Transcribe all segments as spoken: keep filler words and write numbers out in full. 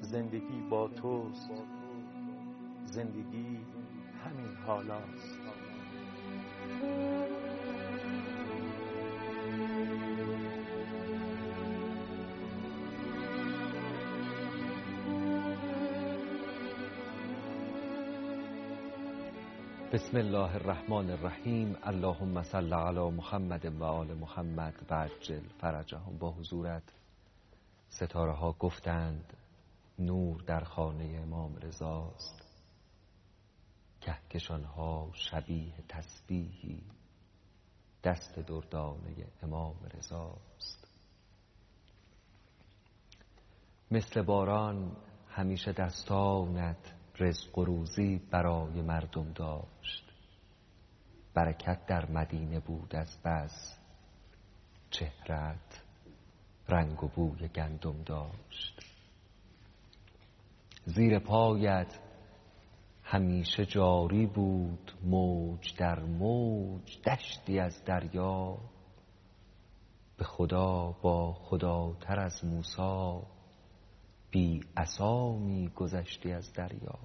زندگی با توست، زندگی همین حالاست. بسم الله الرحمن الرحیم. اللهم صل علی محمد و آل محمد و عجل فرجهم. با حضورت ستاره ها گفتند نور در خانه امام رضاست، کهکشان ها شبیه تسبیحی دست دردانه امام رضاست. مثل باران همیشه دستانت رزق و روزی برای مردم داشت، برکت در مدینه بود از بس، چهرت رنگ و بوی گندم داشت. زیر پایت همیشه جاری بود موج در موج دشتی از دریا، به خدا با خداتر از موسی بی عصا می گذشتی از دریا.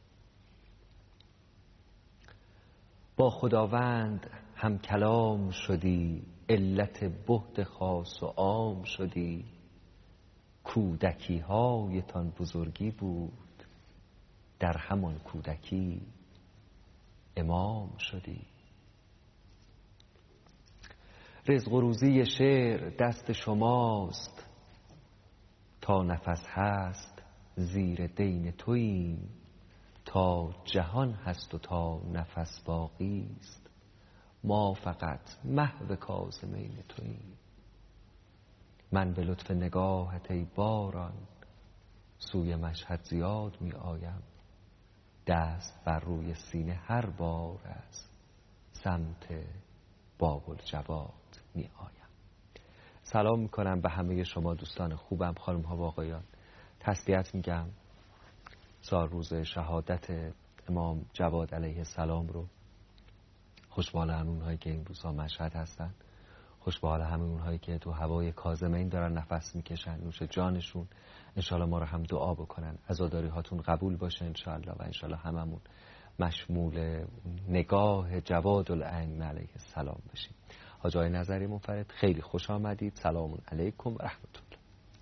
با خداوند هم کلام شدی، علت بهت خاص و عام شدی، کودکی هایتان بزرگی بود، در همان کودکی امام شدی. رزق و روزی شعر دست شماست، تا نفس هست زیر دین توییم، تا جهان هست و تا نفس باقی است، ما فقط محو کاظمین توییم. من به لطف نگاهت ای باران، سوی مشهد زیاد می آیم، دست بر روی سینه هر بار از سمت باب الجواد می آیم. سلام میکنم به همه شما دوستان خوبم، خانم ها و آقایان. تسلیت میگم سال روز شهادت امام جواد علیه السلام رو. خوشبال همه اونهایی که این روزها مشهد هستن، خوشبال همه اونهایی که تو هوای کاظمین دارن نفس میکشن، نوش جانشون. انشالله ما رو هم دعا بکنن، عزاداری هاتون قبول باشه انشالله، و انشالله هممون مشمول نگاه جواد الائمه علیه السلام بشیم. حاج آقای نظری منفرد خیلی خوش آمدید. سلام علیکم و رحمت الله.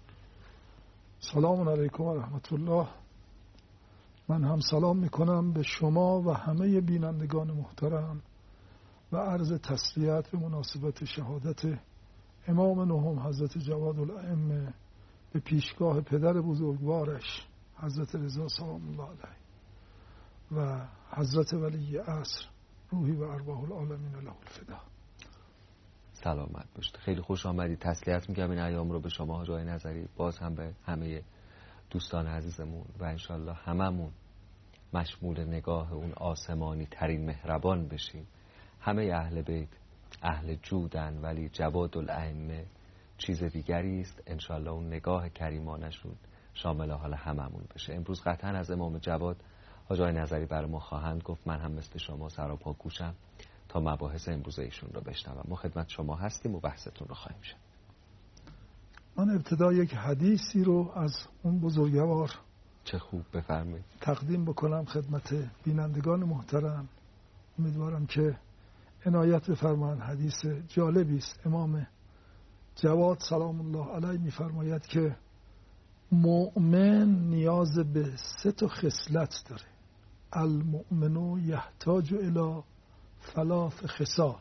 سلام علیکم و رحمت الله. من هم سلام میکنم به شما و همه بینندگان محترم و عرض تسلیت به مناسبت شهادت امام نهم حضرت جواد الائمه به پیشگاه پدر بزرگوارش حضرت رضا سلام الله علیه و حضرت ولی عصر روحی و ارواح العالمین له الفدا. سلامت باشید. خیلی خوش آمدید. تسلیت میگم این ایام رو به شما حاج آقای نظری، باز هم به همه دوستان عزیزمون، و انشالله هممون مشمول نگاه اون آسمانی ترین مهربان بشیم. همه اهل بیت اهل جودن، ولی جواد الائمه چیز دیگری است. انشالله اون نگاه کریمانشون شامل حال هممون بشه. امروز قطعا از امام جواد حاج آقای نظری برای ما خواهند گفت. من هم مثل شما سراپا گوشم تا مباحث امروز ایشون رو بشنوم. ما خدمت شما هستیم و بحثتون رو خواهیم شد. من ابتدا یک حدیثی رو از اون بزرگوار چه خوب بفرمایید تقدیم بکنم خدمت بینندگان محترم. امیدوارم که عنایت بفرمایند. حدیث جالبی است. امام جواد سلام الله علیه میفرماید که مؤمن نیاز به سه تا خصلت داره. المؤمن یحتاج الی ثلاث خصال.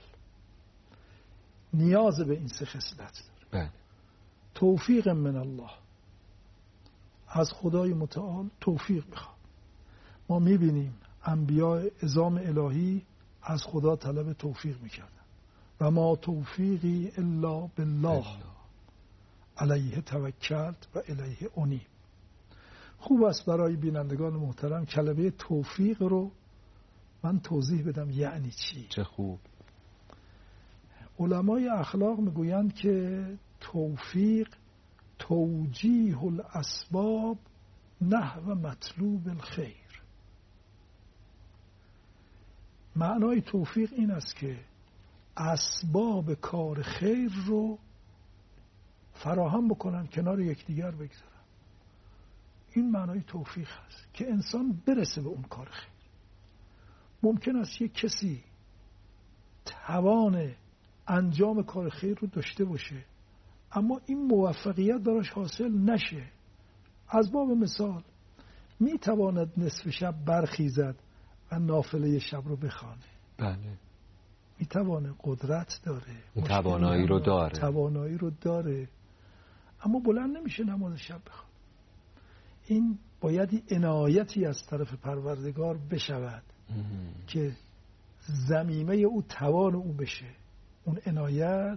نیاز به این سه خصلت داره. بله. توفیق من الله، از خدای متعال توفیق میخواد. ما میبینیم انبیاء عظام الهی از خدا طلب توفیق میکردن. و ما توفیقی الا بالله علیه توکلت و الیه انیب. خوب است برای بینندگان محترم کلمه توفیق رو من توضیح بدم یعنی چی. چه خوب. علمای اخلاق میگویند که توفیق توجیه الاسباب نحو مطلوب الخیر. معنای توفیق این است که اسباب کار خیر رو فراهم بکنن، کنار یکدیگر بگذارن. این معنای توفیق هست که انسان برسه به اون کار خیر. ممکن است یک کسی توان انجام کار خیر رو داشته باشه اما این موفقیت براش حاصل نشه. از باب مثال می تواند نصف شب برخیزد و نافله شب رو بخوانه. بله. می تواند، قدرت داره، توانایی رو داره توانایی رو داره اما بلند نمیشه نماز شب بخواد. این باید عنایتی از طرف پروردگار بشود که ضمیمه او توان او بشه. اون عنایت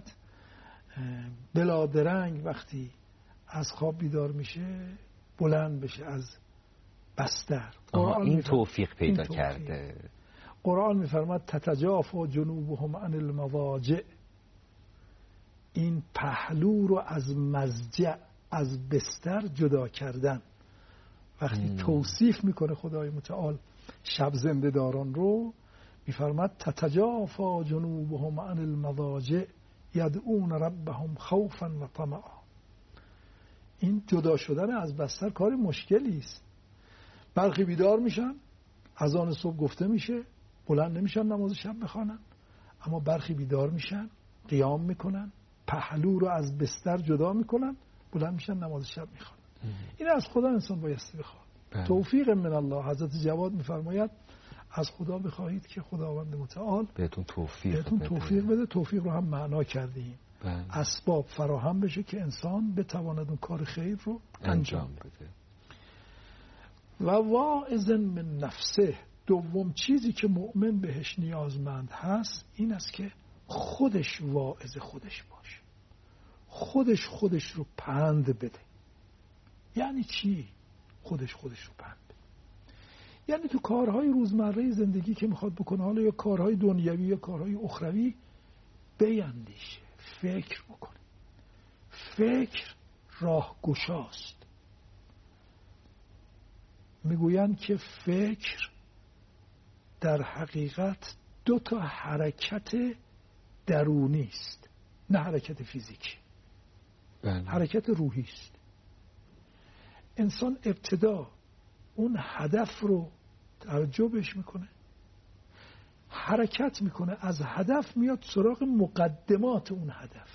بلادرنگ وقتی از خواب بیدار میشه بلند بشه از بستر. این توفیق پیدا این توفیق. کرده. قرآن میفرماد تتجافا جنوبهم عن المضاجع. این پهلو رو از مضجع، از بستر جدا کردن. وقتی ام. توصیف میکنه خدای متعال شب زنده داران رو میفرماد تتجافا جنوبهم عن المضاجع یدعون ربهم خوفا و طمعا. این جدا شدن از بستر کار مشکلی است. برخی بیدار میشن، اذان صبح گفته میشه، بلند نمیشن نماز شب بخوانن، اما برخی بیدار میشن، قیام میکنن، پهلو رو از بستر جدا میکنن، بلند میشن نماز شب میخوانن. این از خدا انسان بایستی بخواد. توفیق من الله. حضرت جواد میفرماید از خدا بخواهید که خداوند متعال بهتون توفیق بهتون بده. توفیق بده. توفیق رو هم معنا کردیم. بله. اسباب فراهم بشه که انسان بتواند اون کار خیر رو انجام بده. و واعظ من نفسه. دوم چیزی که مؤمن بهش نیازمند هست این است که خودش واعظ خودش باشه، خودش خودش رو پند بده. یعنی چی خودش خودش رو پند بده؟ یعنی تو کارهای روزمره زندگی که میخواد بکنه، حالا یا کارهای دنیوی یا کارهای اخروی، بیندیشه، فکر بکنه. فکر راه گشاست. میگویند که فکر در حقیقت دو تا حرکت درونی است، نه حرکت فیزیکی. بله. حرکت روحی است. انسان ابتدا اون هدف رو توجه بهش میکنه، حرکت میکنه، از هدف میاد سراغ مقدمات اون هدف.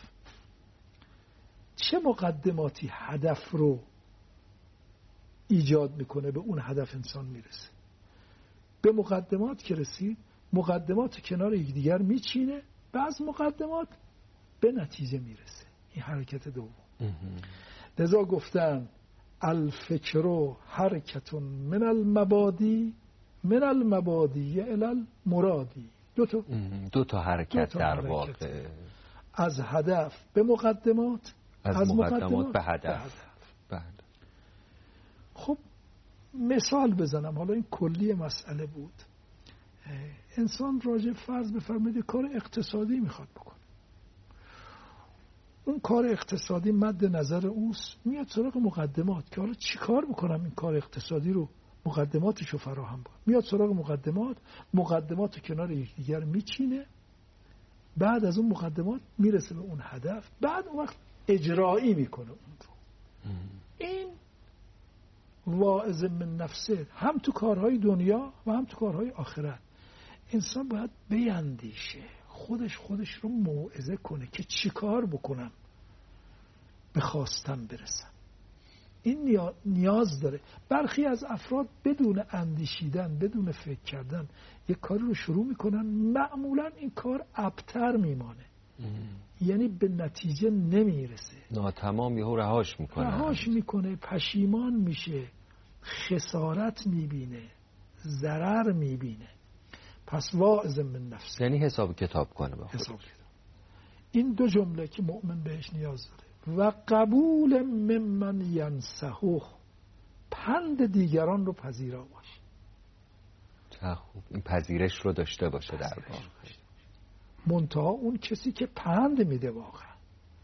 چه مقدماتی هدف رو ایجاد میکنه به اون هدف انسان میرسه؟ به مقدمات که رسید، مقدمات کنار یکدیگر میچینه و از مقدمات به نتیجه میرسه. این حرکت دوم. لذا گفتن الفکر حرکتون من المبادی من المبادی الی المرادی. دو تا دو تا حرکت در واقع، از هدف به مقدمات، از, از مقدمات, مقدمات به هدف. بله. خب مثال بزنم، حالا این کلی مسئله بود. انسان راجع فرض بفرمایید کار اقتصادی میخواد بکنه، اون کار اقتصادی مد نظر اوست، میاد سراغ مقدمات که حالا چی کار بکنم این کار اقتصادی رو، مقدماتشو فراهم کنم. میاد سراغ مقدمات، مقدمات کنار یکدیگر میچینه، بعد از اون مقدمات میرسه به اون هدف، بعد اون وقت اجرایی میکنه اون رو. این واعظ من نفسه، هم تو کارهای دنیا و هم تو کارهای آخرت. انسان باید بیندیشه، خودش خودش رو موعظه کنه که چی کار بکنم به خواستم برسم. این نیاز داره. برخی از افراد بدون اندیشیدن، بدون فکر کردن یک کاری رو شروع میکنن، معمولا این کار ابتر میمانه. ام. یعنی به نتیجه نمیرسه، ناتمام یهو رهاش میکنه رهاش میکنه پشیمان میشه، خسارت میبینه، ضرر میبینه. پس واعظ من نفس یعنی حساب کتاب کنه با حساب کتاب. این دو جمله که مؤمن بهش نیاز داره. و قبول ممن ینصحه، پند دیگران رو پذیرا باشه. چه خوب، این پذیرش رو داشته باشه در واقع. منتها اون کسی که پند میده واقعا،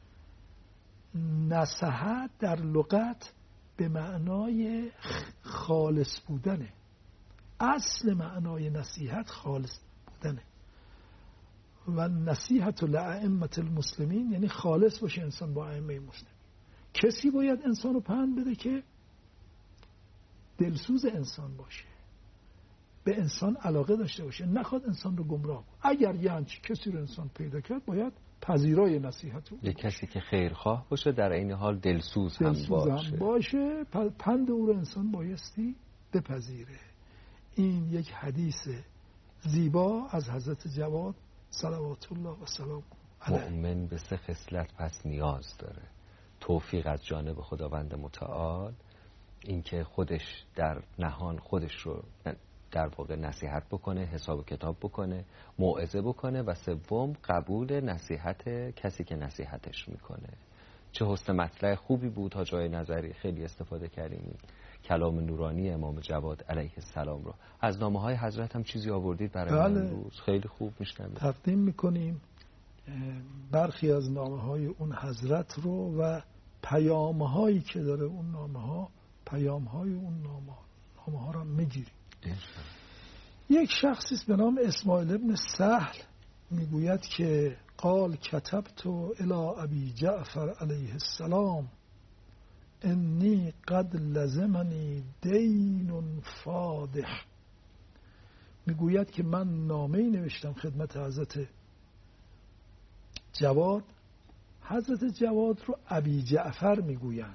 نصحت در لغت به معنای خالص بودنه. اصل معنای نصیحت خالص بودنه. و نصیحت لائمه المسلمین یعنی خالص باشه انسان با ائمه مسلمین. کسی باید انسان رو پند بده که دلسوز انسان باشه، به انسان علاقه داشته باشه، نخواد انسان رو گمراه کنه. اگر یه همچین کسی رو انسان پیدا کرد باید پذیرای نصیحت او یه کسی که خیرخواه باشه در این حال دلسوز, دلسوز هم باشه, هم باشه. پند او رو انسان بایستی بپذیره. این یک حدیث زیبا از حضرت جواد صلوات الله و سلام علیه. مؤمن به سه خصلت پس نیاز داره: توفیق از جانب خداوند متعال، اینکه خودش در نهان خودش رو در واقع نصیحت بکنه، حساب و کتاب بکنه، موعظه بکنه، و سوم قبول نصیحت کسی که نصیحتش میکنه. چه حسن مطلع خوبی بود، تا جای نظری خیلی استفاده کردیم. کلام نورانی امام جواد علیه السلام رو از نامه های حضرت هم چیزی آوردید برای بله. امروز خیلی خوب میشنم تقدیم میکنیم برخی از نامه های اون حضرت رو و پیام هایی که داره اون نامه ها، پیام های اون نامه, نامه ها رو میگیریم. یک شخصی به نام اسماعیل ابن سهل میگوید که قال کتبت الی ابی جعفر علیه السلام انی قد لزمنی دین فادح. میگوید که من نامه‌ای نوشتم خدمت حضرت جواد. حضرت جواد رو ابی جعفر میگویند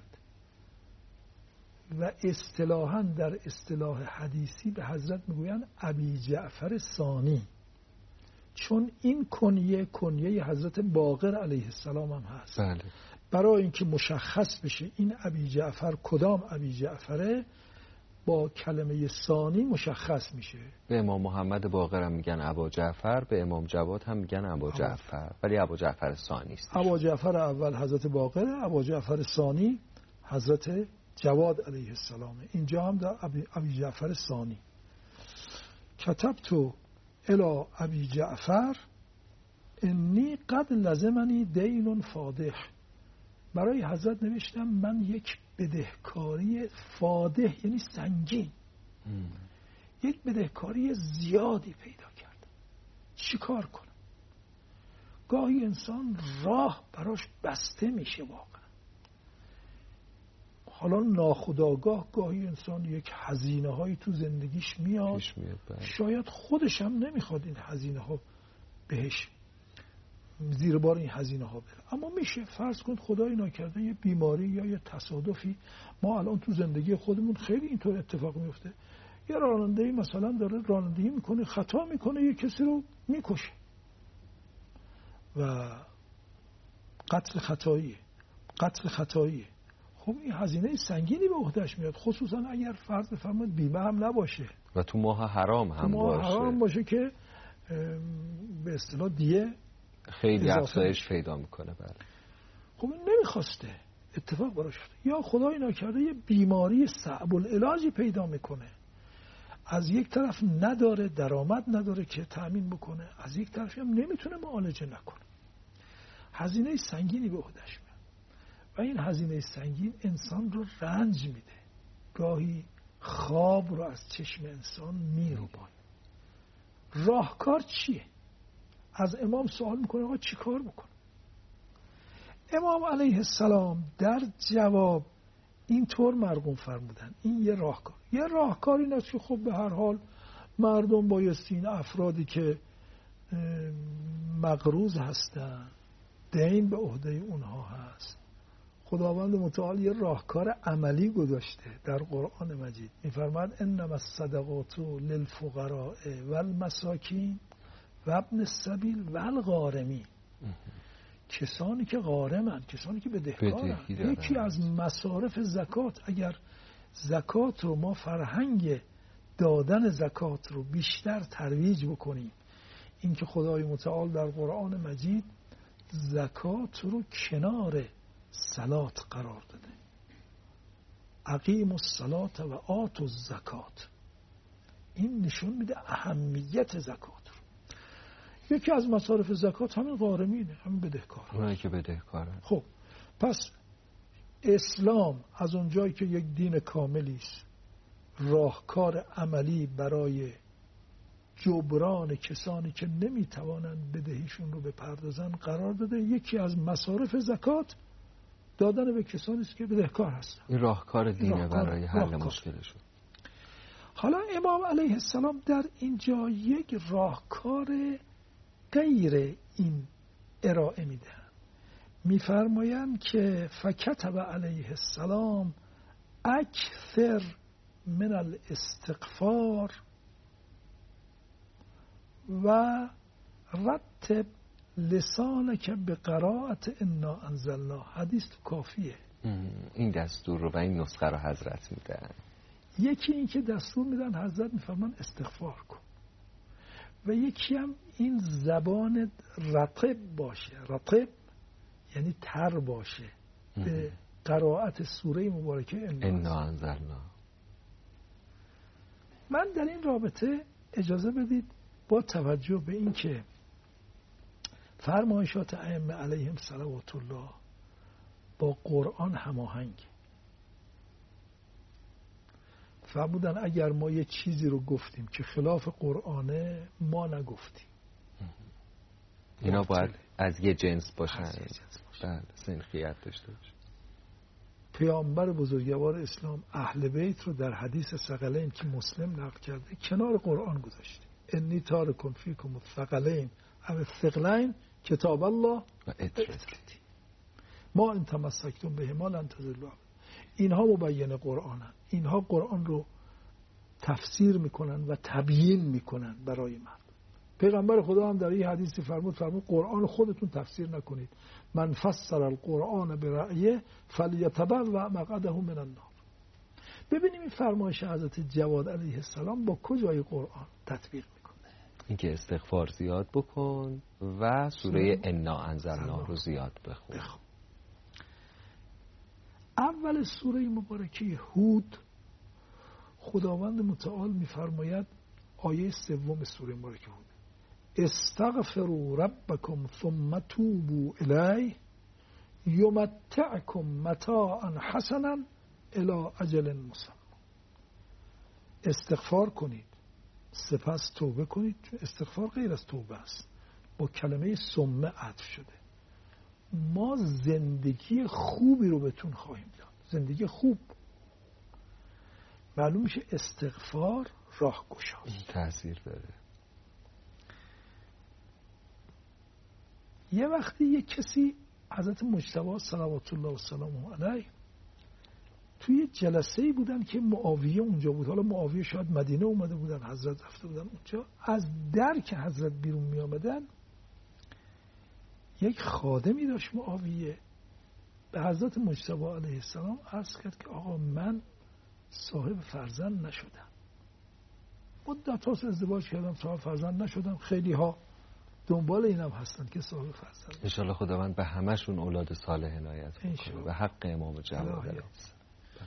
و اصطلاحاً در اصطلاح حدیثی به حضرت میگویند ابی جعفر ثانی، چون این کنیه کنیه حضرت باقر علیه السلام هم هست. بله. برای اینکه مشخص بشه این ابی جعفر کدام ابی جعفره، با کلمه ثانی مشخص میشه. به امام محمد باقر هم میگن ابا جعفر، به امام جواد هم میگن ابا جعفر، ولی ابا جعفر ثانی است. ابا جعفر اول حضرت باقر، ابا جعفر ثانی حضرت جواد علیه السلام. اینجا هم در ابی جعفر ثانی. کتبت الی ابی جعفر انی قد لزمنی دین فادح. برای حضرت نوشتم من یک بدهکاری فادح یعنی سنگین ام. یک بدهکاری زیادی پیدا کردم، چی کار کنم؟ گاهی انسان راه براش بسته میشه واقعا. حالا ناخودآگاه گاهی انسان یک هزینه هایی تو زندگیش میاد, میاد شاید خودش هم نمیخواد این هزینه ها بهش زیر بار این هزینه ها بره، اما میشه. فرض کن خدای ناکرده یه بیماری یا یه تصادفی، ما الان تو زندگی خودمون خیلی اینطور اتفاق میفته، یه رانندهی مثلا داره رانندگی میکنه، خطا میکنه، یه کسی رو میکشه و قتل خطاییه قتل خطاییه خب این هزینه سنگینی به عهدهش میاد، خصوصا اگر فرض بفرمایید بیمه هم نباشه و تو ماه حرام هم تو ماه باشه حرام باشه که به اصطلاح دیه خیلی افزایش پیدا میکنه. بله. خب این نمیخواسته، اتفاق براش افتاد، یا خدای ناکرده یه بیماری صعب العلاجی پیدا میکنه، از یک طرف نداره درآمد نداره که تأمین بکنه، از یک طرف هم نمیتونه معالجه نکنه، هزینه سنگینی به عهدهش میاد و این هزینه سنگین انسان رو رنج میده، گاهی خواب رو از چشم انسان میروبانه. راهکار چیه؟ از امام سوال میکنه آقا چی کار بکنه؟ امام علیه السلام در جواب اینطور مرقوم فرمودن این یه راهکار. یه راهکار این است که خب به هر حال مردم بایستی این افرادی که مقروض هستن، دین به عهده اونها هست، خداوند متعال یه راهکار عملی گذاشته در قرآن مجید، میفرماد انما الصدقات للفقراء والمساکین و ابن السبیل والغارمین. کسانی که غارمن، کسانی که بدهکارن. یکی از مصارف زکات، اگر زکات رو ما فرهنگ دادن زکات رو بیشتر ترویج بکنیم، اینکه خدای متعال در قرآن مجید زکات رو کنار صلات قرار داده، اقیموا الصلاة و آتوا الزکات، این نشون میده اهمیت زکات رو. یکی از مصارف زکات همین غارمینه، همین بدهکار، اونایی که بدهکارن. خب پس اسلام از اونجایی که یک دین کاملی است، راهکار عملی برای جبران کسانی که نمیتوانند بدهیشون رو بپردازن قرار داده. یکی از مصارف زکات دادن به کسانی است که بدهکار هستن. این راهکار دینه راهکار، برای حل راهکار. مشکلشون. حالا امام علیه السلام در اینجا یک راهکار غیر این ارائه میدن. میفرمایند که فکتب علیه السلام اکثر من الاستغفار و رتب لسانک به قرائت انا انزلنا. حدیث تو کافیه. این دستور رو و این نسخه رو حضرت میدن. یکی این که دستور میدن، حضرت میفرمان استغفار کن، و یکی هم این زبان رطب باشه. رطب یعنی تر باشه به قرائت سوره مبارکه انا انزلنا. من در این رابطه اجازه بدید با توجه به این که فرمایشات ائمه علیهم صلوات الله با قرآن هماهنگ فرمودن اگر ما یه چیزی رو گفتیم که خلاف قرآنه ما نگفتیم. اینا باید از یه جنس باشن، بله، سنخیت داشته باشه. پیامبر بزرگوار اسلام اهل بیت رو در حدیث ثقلین که مسلم نقل کرده کنار قرآن گذاشته. انی تارکم فیکم الثقلین او الثقلین کتاب الله و اطرتی ما ان تمسکتم بهما لن تضلوا. اینها مبین قرآنن، اینها قرآن رو تفسیر میکنن و تبیین میکنن برای من. پیغمبر خدا هم در این حدیثی فرمود فرمود قرآن خودتون تفسیر نکنید. من فسر القرآن برأیه فلیتبوأ مقعده من النار. ببینیم این فرمایش حضرت جواد علیه السلام با کجای قرآن تطبیق میکنه. اینکه استغفار زیاد بکن و سوره انا انزلنا رو زیاد بخون. بخون. اول سوره مبارکه هود خداوند متعال میفرماید، آیه سوم سوره مبارکه هود، استغفروا ربکم ثم توبوا الیه یمتعکم متاعا حسنا الی اجل مسمى. استغفار کنید سپس توبه کنید. استغفار غیر از توبه است، با کلمه ثم عطف شده. ما زندگی خوبی رو بهتون خواهیم داد، زندگی خوب. معلوم میشه استغفار راه گشاست، تأثیر داره. یه وقتی یه کسی حضرت مجتبی صلوات الله و سلامه علیه توی جلسه‌ای بودن که معاویه اونجا بود. حالا معاویه شاید مدینه اومده بودن، حضرت رفته بودن اونجا. از در که حضرت بیرون می آمدن یک خادمی داشت معاویه به حضرت مجتبی علیه السلام عرض کرد که آقا من صاحب فرزند نشدم، مدت هاست ازدواج کردم صاحب فرزند نشدم. خیلی ها دنبال اینم هستن که صاحب فرزند. انشالله خداوند به همشون اولاد صالح عنایت کنه به حق امام جواد علیه السلام.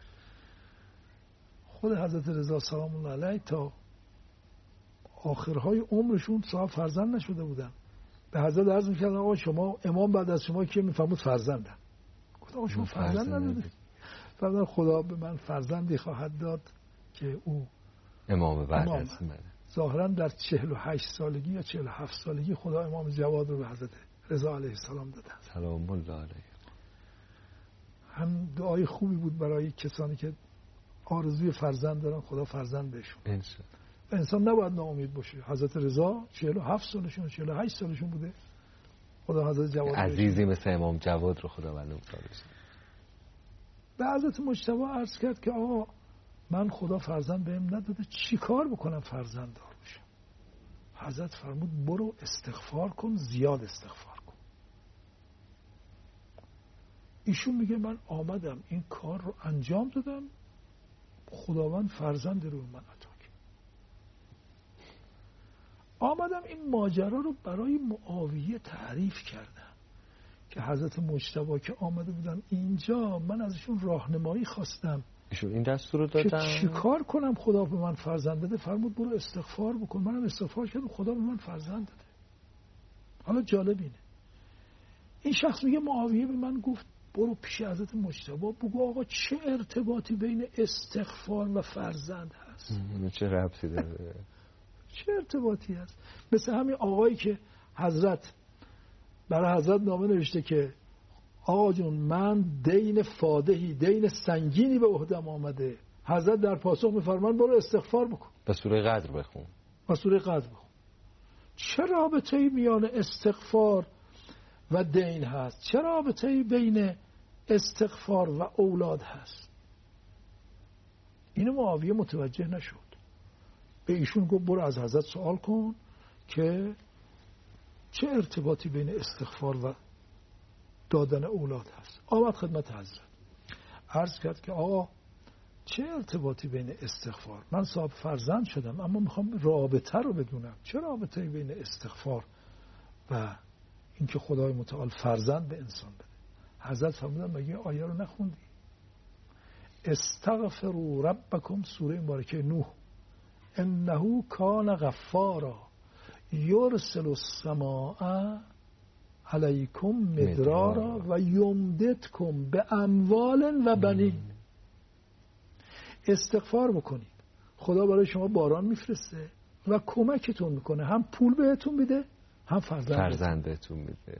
خود حضرت رضا سلام الله علیه تا آخرهای عمرشون صاحب فرزند نشده بودن. به حضرت عرض می‌کردن آقا شما امام بعد از شما که میفهمید فرزندن. گفت آقا شما فرزند ندارید. فرزند خدا به من فرزندی خواهد داد که او امام بعد از من. ظاهرا در چهل و هشت سالگی یا چهل و هفت سالگی خدا امام جواد رو به حضرت رضا علیه السلام دادن. سلام الله علیه. هم دعای خوبی بود برای کسانی که آرزوی فرزند دارن، خدا فرزند بهشون. انشالله. و انسان نباید ناامید باشه. حضرت رضا چهل و هفت سالشون چهل و هشت سالشون بوده. خدا حضرت جواد عزیزی مثل امام جواد رو خدا بنده سالش. به حضرت مجتبی عرض کرد که آقا من خدا فرزند بهم نداده، چی کار بکنم فرزند دار بشم؟ حضرت فرمود برو استغفار کن، زیاد استغفار کن. ایشون میگه من آمدم این کار رو انجام دادم، خداوند فرزند رو من عطا کرد. آمدم این ماجرا رو برای معاویه تعریف کردم که حضرت مجتبی که آمده بودن اینجا من ازشون راهنمایی خواستم ایشون این دستور رو دادن که چی کار کنم خدا به من فرزند داده. فرمود برو استغفار بکن. منم استغفار کردم، خدا به من فرزند داده. حالا جالب اینه این شخص میگه معاویه به من گفت برو پیش حضرت مجتبی بگو آقا چه ارتباطی بین استغفار و فرزند هست. چه ربطی داره؟ چه ارتباطی هست؟ مثل همین آقایی که حضرت برای حضرت نامه نوشته که آقا جون من دین فادهی، دین سنگینی به عهدم آمده. حضرت در پاسخ می‌فرمایند برو استغفار بکن و سوره قدر بخون و سوره قدر بخون. چه رابطه‌ای میان استغفار و دین هست؟ چه رابطه‌ای بین استغفار و اولاد هست؟ اینو معاویه متوجه نشد. به ایشون گفت برو از حضرت سوال کن که چه ارتباطی بین استغفار و دادن اولاد هست. آمد خدمت حضرت عرض کرد که آقا چه ارتباطی بین استغفار، من صاحب فرزند شدم اما میخوام رابطه رو بدونم، چه رابطه بین استغفار و اینکه خدای متعال فرزند به انسان بده. حضرت فرمودن مگه آیه رو نخوندی؟ استغفروا ربکم، سوره مبارکه نوح، انه کان غفارا یرسل السماء علیکم مدرارا و یمددکم به اموال و بنین. استغفار بکنید، خدا برای شما باران میفرسته و کمکتون میکنه، هم پول بهتون میده هم فرزند فرزند بهتون میده.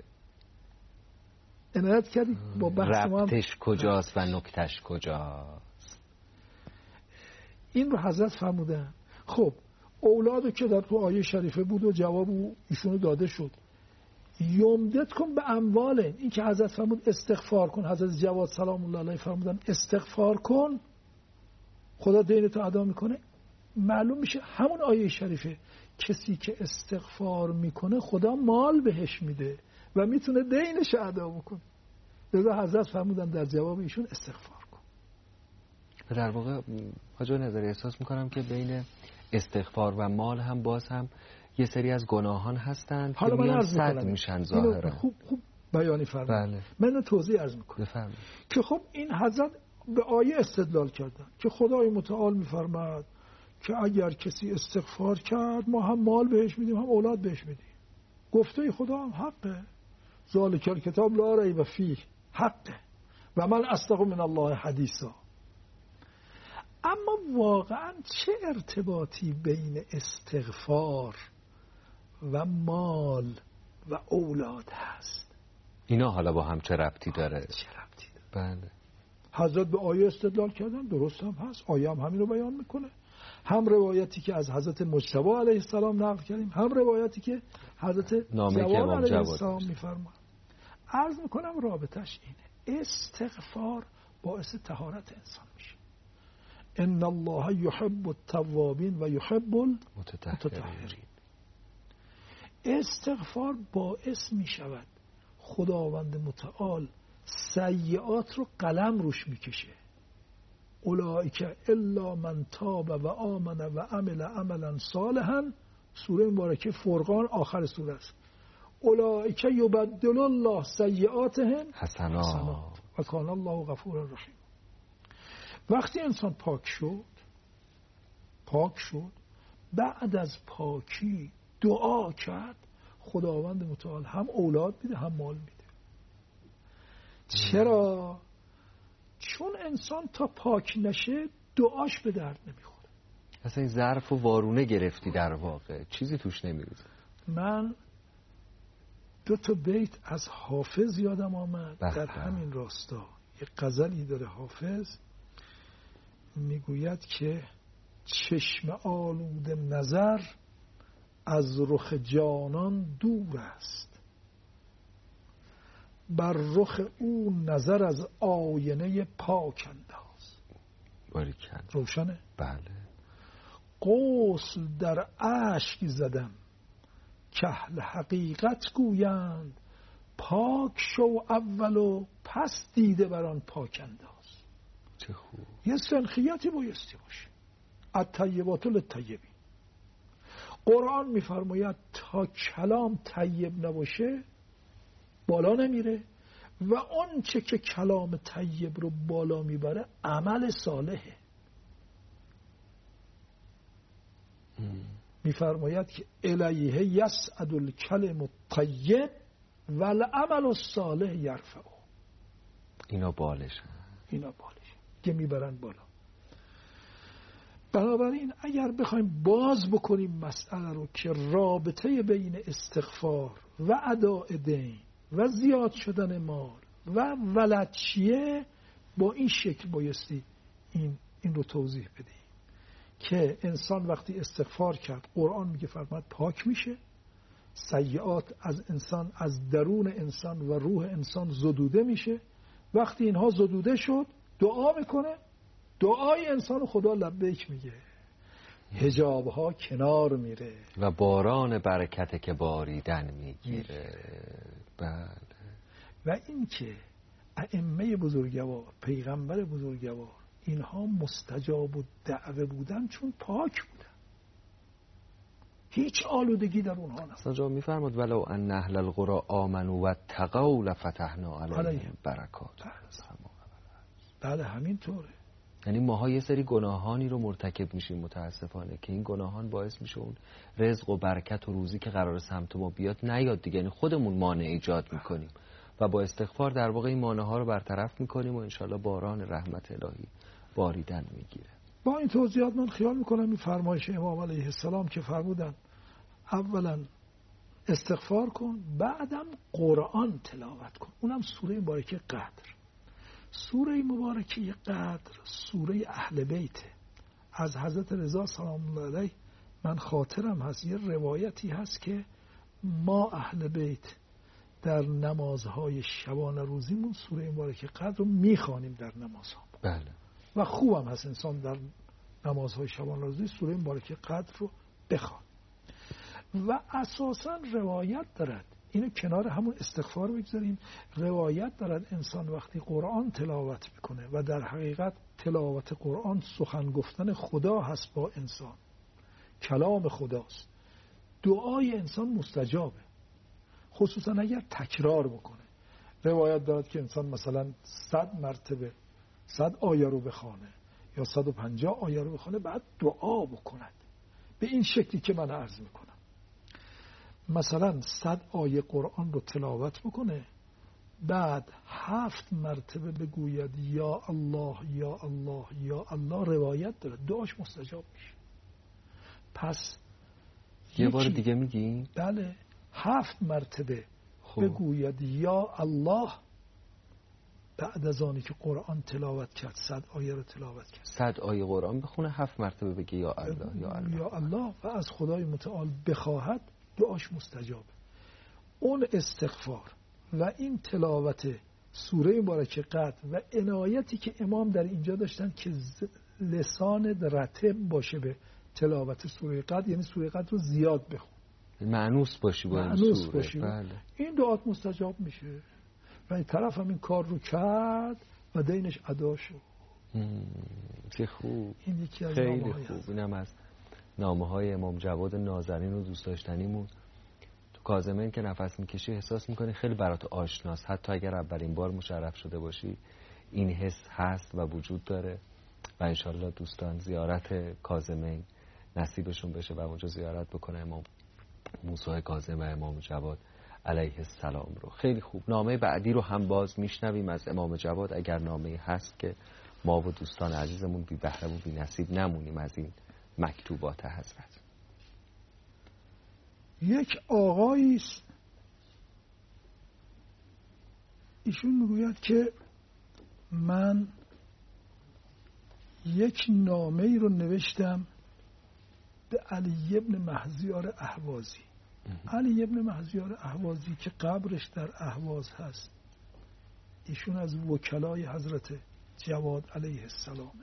عنایت کردید با بحث ما ربطش کجاست و نکتش کجاست؟ این رو حضرت فرمودن. خب اولادو که در تو آیه شریفه بود و جواب ایشونو داده شد، یمدد کن به اموال. این که حضرت فرمود استغفار کن، حضرت جواد سلام الله علیه فرمودن استغفار کن خدا دینتو ادا میکنه. معلوم میشه همون آیه شریفه کسی که استغفار میکنه خدا مال بهش میده و میتونه دینش ادا بکنه. لذا حضرت فرمودن در جواب ایشون استغفار کن. در واقع حاج نظری احساس میکنم که بین استغفار و مال هم باز هم یه سری از گناهان هستند که میان صد میشن ظاهرا. خوب خوب بیانی فرمودن. بله. من توضیح عرض میکنم بفرمایید که خب این حضرت به آیه استدلال کردن که خدای متعال میفرماد که اگر کسی استغفار کرد ما هم مال بهش میدیم هم اولاد بهش میدیم. گفته خدا هم حقه، ذالک الکتاب لا ریب فیه، حقه و من اصدق من الله حدیثا. اما واقعا چه ارتباطی بین استغفار و مال و اولاد هست؟ اینا حالا با هم چه ربطی داره؟ چه ربطی داره؟ بله. حضرت به آیه استدلال کردن، درست هم هست، آیه هم همین رو بیان میکنه. هم روایتی که از حضرت مجتبی علیه السلام نقل کردیم، هم روایتی که حضرت جواد علیه السلام میفرمایند. عرض میکنم رابطش اینه، استغفار باعث طهارت انسان میشه. ان الله یحب التوابین و یحب المتطهرین. استغفار باعث میشود خداوند متعال سیئات رو قلم روش میکشه. اولئک الا من تاب و آمن و عمل عملا صالحا، سوره مبارکه فرقان آخر سوره است. اولئک یبدل الله سیئاتهم حسنات و کان الله غفورا رحیم. وقتی انسان پاک شد پاک شد بعد از پاکی دعا کرد، خداوند متعال هم اولاد میده هم مال میده. چرا؟ چون انسان تا پاک نشه دعاش به درد نمیخوره. اصلا این ظرف و وارونه گرفتی در واقع، چیزی توش نمیریزه. من دو تا بیت از حافظ یادم آمد بخ در بخ. همین راستا. یک غزلی داره حافظ، میگوید که چشم آلوده نظر از رخ جانان دور است، بر رخ او نظر از آینه پاک انداز. باریکن. روشنه؟ بله. غسل در اشک زدم که اهل حقیقت گویند، پاک شو اول و پس دیده بر آن پاک انداز. چه خوب. یه سنخیتی بایستی باشه. الطیبات للطیبین. قرآن میفرماید تا کلام طیب نباشه بالا نمیره و اون چه که کلام طیب رو بالا میبره عمل صالحه. میفرماید که الیه یسعد الکلم الطیب و العمل الصالح یرفعه. اینا بالشن. اینا بالش که میبرن بالا. بنابراین اگر بخوایم باز بکنیم مسئله رو که رابطه بین استغفار و اداء دین و زیاد شدن مال و ولد چیه، با این شکل بایستی این این رو توضیح بدیم که انسان وقتی استغفار کرد، قرآن میگه فرمود پاک میشه، سیئات از انسان، از درون انسان و روح انسان زدوده میشه. وقتی اینها زدوده شد دعا میکنه، دعای انسان خدا لبیک میگه، حجاب ها کنار میره و باران برکت که باریدن میگیره. بله. و این که ائمه بزرگوار، پیغمبر بزرگوار، اینها مستجاب و دعوه بودن چون پاک بودن، هیچ آلودگی در اونها نبود. اصلا جا میفرماد ولو ان اهل القرى آمنوا واتقوا لفتحنا علیهم برکات. بله همینطوره. یعنی ماها یه سری گناهانی رو مرتکب میشیم متاسفانه که این گناهان باعث میشه اون رزق و برکت و روزی که قرار سمت ما بیاد نیاد دیگه، یعنی خودمون مانع ایجاد میکنیم و با استغفار در واقع این مانع ها رو برطرف میکنیم و انشالله باران رحمت الهی باریدن میگیره. با این توضیحات من خیال میکنم این فرمایش امام علیه السلام که فرمودن اولا استغفار کن، بعدم قرآن تلاوت کن، اونم سوره مبارکه قدر. سوره مبارکه قدر سوره اهل بیت از حضرت رضا سلام الله علیه. من خاطرم هست یه روایتی هست که ما اهل بیت در نمازهای شبانه روزیمون سوره مبارکه قدر رو میخوانیم در نمازها. بله. و خوبم هست انسان در نمازهای شبانه روزی سوره مبارکه قدر رو بخوان. و اساساً روایت دارد، اینو کنار همون استغفار بگذاریم، روایت دارد انسان وقتی قرآن تلاوت میکنه و در حقیقت تلاوت قرآن سخن گفتن خدا هست با انسان، کلام خداست، دعای انسان مستجابه، خصوصا اگر تکرار بکنه. روایت دارد که انسان مثلا صد مرتبه صد آیه رو بخونه یا صد و پنجاه آیه رو بخونه بعد دعا بکند به این شکلی که من عرض میکنم. مثلا صد آیه قرآن رو تلاوت بکنه بعد هفت مرتبه بگوید یا الله یا الله یا الله، روایت داره دعاش مستجاب میشه. پس یه بار دیگه میگی؟ بله، هفت مرتبه خب. بگوید یا الله بعد از آنی که قرآن تلاوت کرد، صد آیه رو تلاوت کرد، صد آیه قرآن بخونه، هفت مرتبه بگه یا الله یا الله یا الله و از خدای متعال بخواهد، دعاش مستجابه. اون استغفار و این تلاوت سوره مبارکه قدر و عنایتی که امام در اینجا داشتن که لسان رطب باشه به تلاوت سوره قدر، یعنی سوره قدر رو زیاد بخون، معنوس باشی با این سوره. باشی. بله. این دعات مستجاب میشه و این طرف هم این کار رو کرد و دینش ادا شد. چه خوب. این یکی از خیلی خوب. اینم از نامه های امام جواد نازنین و دوست داشتنیمون. تو کاظمین که نفس میکشی احساس میکنی خیلی برات آشناست، حتی اگر اولین بار مشرف شده باشی این حس هست و وجود داره و انشالله دوستان زیارت کاظمین نصیبشون بشه و اونجا زیارت بکنه امام موسی کاظم و امام جواد علیه السلام رو. خیلی خوب. نامه بعدی رو هم باز میشنویم از امام جواد اگر نامه هست که ما و دوستان عزیزمون بی بهره و بی نصیب نمونیم از این مکتوبات حضرت. یک آقایی است، ایشون میگوید که من یک نامه ای رو نوشتم به علی ابن مهزیار اهوازی. علی ابن مهزیار اهوازی که قبرش در اهواز هست، ایشون از وکلای حضرت جواد علیه السلامه،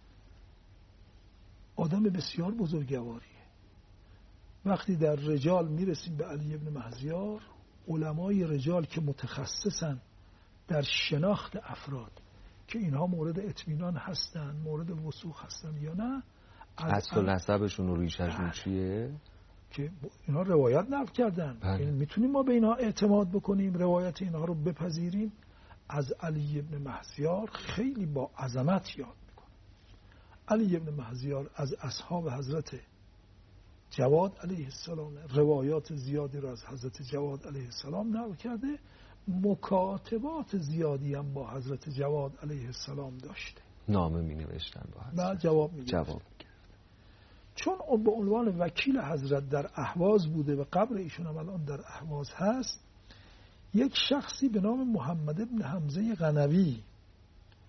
آدم بسیار بزرگواریه. وقتی در رجال میرسیم به علی ابن مهزیار، علمای رجال که متخصصن در شناخت افراد که اینها مورد اطمینان هستن، مورد وثوق هستن یا نه، اصل و نسبشون و ریششون چیه که اینها روایت نقل کردن، یعنی میتونیم ما به اینها اعتماد بکنیم، روایت اینها رو بپذیریم. از علی ابن مهزیار خیلی با عظمت یاد میکنه. علی ابن مهزیار از اصحاب حضرت جواد علیه السلام روایات زیادی رو از حضرت جواد علیه السلام نقل کرده، مکاتبات زیادی هم با حضرت جواد علیه السلام داشته، نامه می نوشتن با حضرت، بعد جواب می جواب چون اون به عنوان وکیل حضرت در اهواز بوده و قبر ایشون هم الان در اهواز هست. یک شخصی به نام محمد ابن حمزه قنوی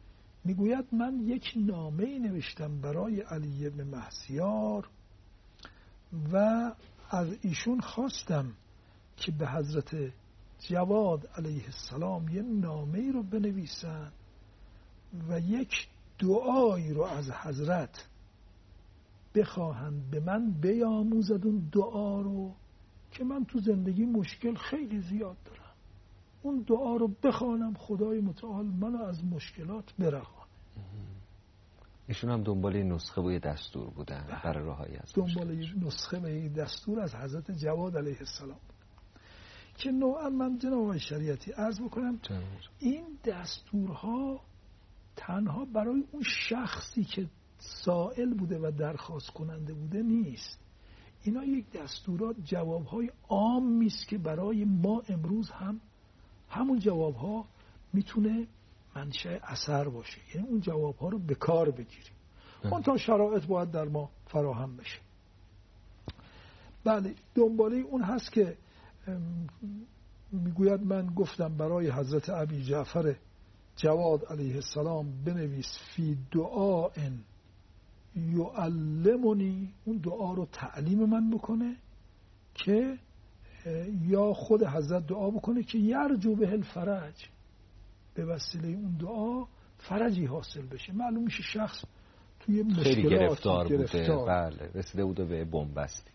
میگوید من یک نامه نوشتم برای علی بن مهسیار و از ایشون خواستم که به حضرت جواد علیه السلام یه نامه رو بنویسن و یک دعایی رو از حضرت بخواهند به من بیاموزد اون دعا رو که من تو زندگی مشکل خیلی زیاد دارم، اون دعا رو بخوانم خدای متعال منو از مشکلات برهانه. ایشون هم دنبال این نسخه و دستور بودن برای رهایی از دنبال این نسخه و دستور از حضرت جواد علیه السلام که نوعا من جناب آقای شریعتی عرض بکنم جمعه. این دستورها تنها برای اون شخصی که سائل بوده و درخواست کننده بوده نیست، اینا یک دستورات جوابهای عامی است که برای ما امروز هم همون جوابها میتونه منشأ اثر باشه، یعنی اون جوابها رو به کار بگیریم. اون تا شرایط باید در ما فراهم بشه. بله دنباله اون هست که میگوید من گفتم برای حضرت ابی جعفر جواد علیه السلام بنویس فی دعاء یعلمنی، اون دعا رو تعلیم من بکنه که یا خود حضرت دعا بکنه که یرجو به الفرج، به وسیله اون دعا فرجی حاصل بشه. معلوم میشه شخص توی مشکلاتی گرفتار, گرفتار بوده، بله رسیده بوده به بنبستی.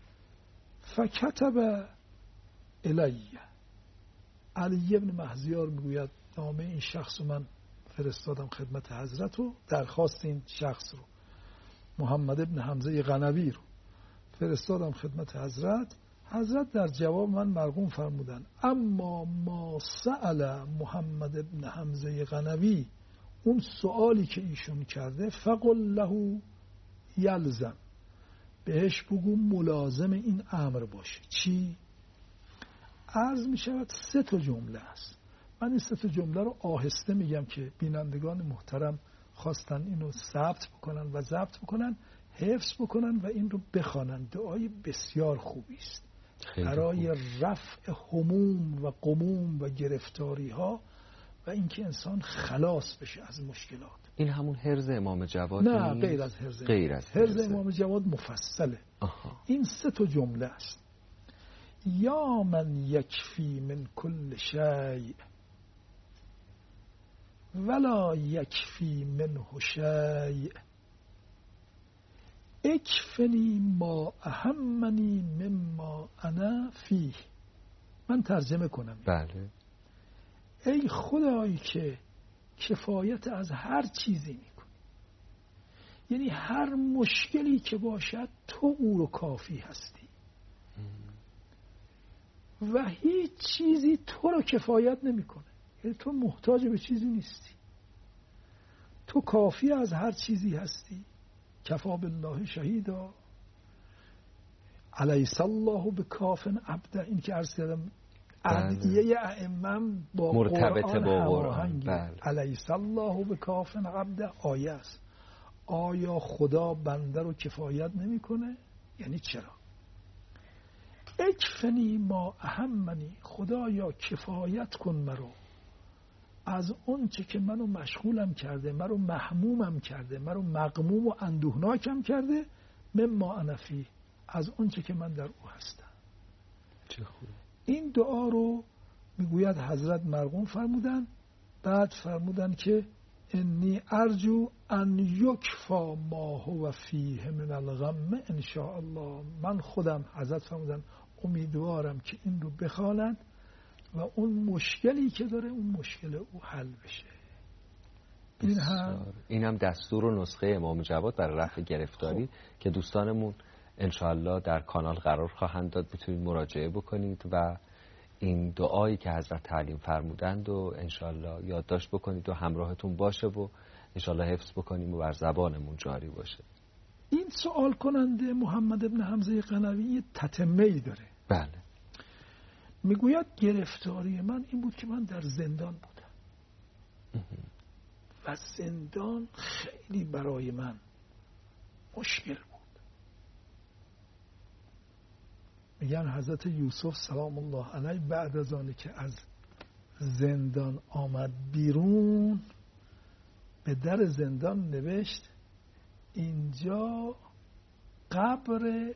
فکتب الیه، علی بن مهزیار میگوید نامه این شخص رو من فرستادم خدمت حضرت و درخواست این شخص رو محمد ابن حمزه غنوی رو فرستادم خدمت حضرت. حضرت در جواب من مرقوم فرمودن اما ما سأل محمد ابن حمزه غنوی، اون سوالی که ایشون کرده فقل له یلزم، بهش بگو ملازم این امر باشه. چی؟ عرض می شود سه تا جمله است. من این سه تا جمله رو آهسته میگم که بینندگان محترم خواستن اینو ثبت بکنن و ضبط بکنن، حفظ بکنن و این رو بخوانن. دعای بسیار خوبی است برای رفع هموم و غموم و گرفتاری ها و اینکه انسان خلاص بشه از مشکلات. این همون حرز امام جواد نه نیست؟ غیر از حرز غیر از حرز امام جواد مفصله. آها. این سه تا جمله است. یا من یکفی من کل شیء ولا یکفی منه شیء اکفنی ما اهمنی مما انا فیه. من ترجمه کنم. بله. ای خدایی که کفایت از هر چیزی میکنی، یعنی هر مشکلی که باشد تو او رو کافی هستی و هیچ چیزی تو رو کفایت نمیکنه، یعنی تو محتاج به چیزی نیستی، تو کافی از هر چیزی هستی. کفا بالله شهیدا الیس الله بکاف عبده. این که عرض کردم ادعیه ائمه با مرتبطه با قرآن الیس الله بکاف عبده آیه است. آیا خدا بنده رو کفایت نمیکنه؟ یعنی چرا؟ اکفنی ما اهمنی، خدایا کفایت کن مرا از اون چه که منو مشغولم کرده، منو محمومم کرده، منو مغموم و اندوهناکم کرده، مما انا فیه، از اون چه که من در او هستم. چه خوب. این دعا رو میگوید حضرت مرقوم فرمودن. بعد فرمودن که انی ارجو ان یکفا ما هو فیه من الغم ان شاء الله. من خودم حضرت فرمودن امیدوارم که این رو بخوانند و اون مشکلی که داره اون مشکل او حل بشه. این هم این هم دستور و نسخه امام جواد برای رفع گرفتاری خوب. که دوستانمون انشاءالله در کانال قرار خواهند داد، میتونید مراجعه بکنید و این دعایی که حضرت تعلیم فرمودند و انشاءالله یادداشت بکنید و همراهتون باشه و انشاءالله حفظ بکنیم و بر زبانمون جاری باشه. این سوال کننده محمد ابن حمزه غنوی تتمه‌ای داره. بله. میگوید گرفتاری من این بود که من در زندان بودم و زندان خیلی برای من مشکل بود. میگن حضرت یوسف سلام الله علیه بعد از آنی که از زندان آمد بیرون به در زندان نوشت اینجا قبر